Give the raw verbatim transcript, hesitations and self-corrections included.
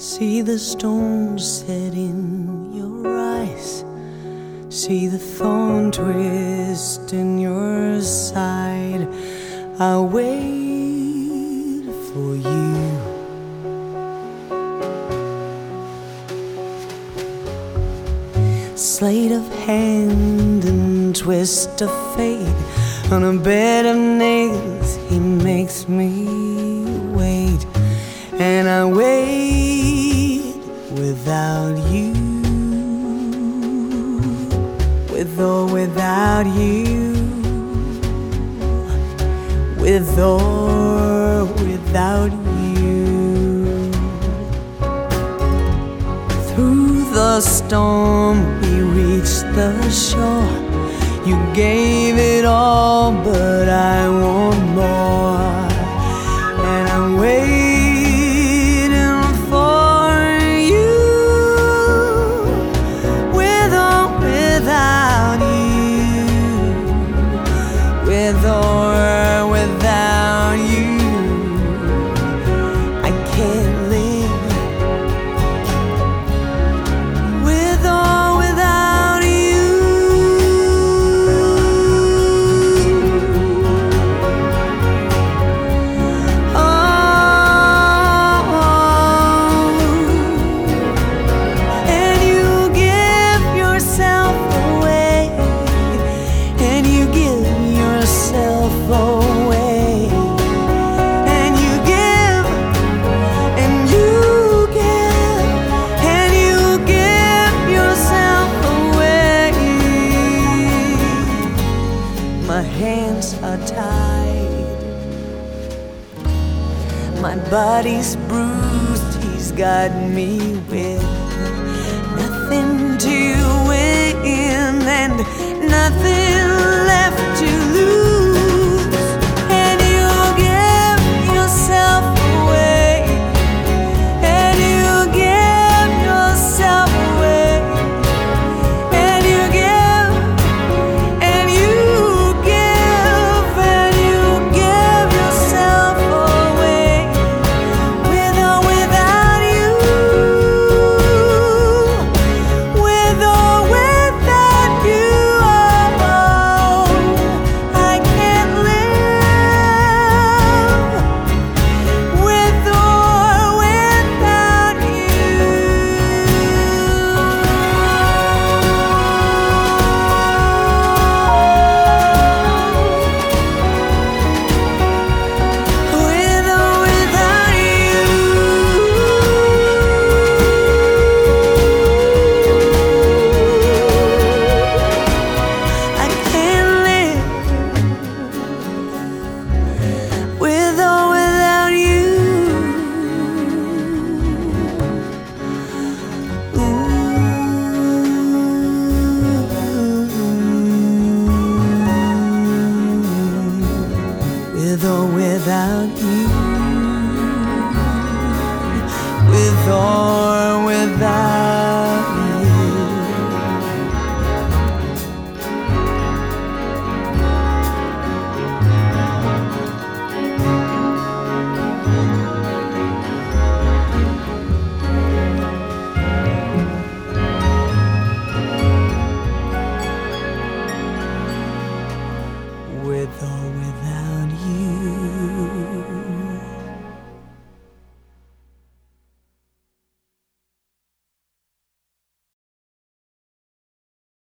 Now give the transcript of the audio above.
See the stones set in your eyes, see the thorn twist in your side. I'll wait for you. Sleight of hand and twist of fate, on a bed of nails he makes me wait. And I wait without you, with or without you, with or without you. Through the storm we reached the shore. You gave it all, but I want more. And I'm waiting for you, with or without you, with or without you. I can't live with or without you. My hands are tied, my body's bruised. He's got me with nothing to win and nothing left to lose. And you give yourself away, and you give yourself away, and you give, and you with or without you, with or without you. With or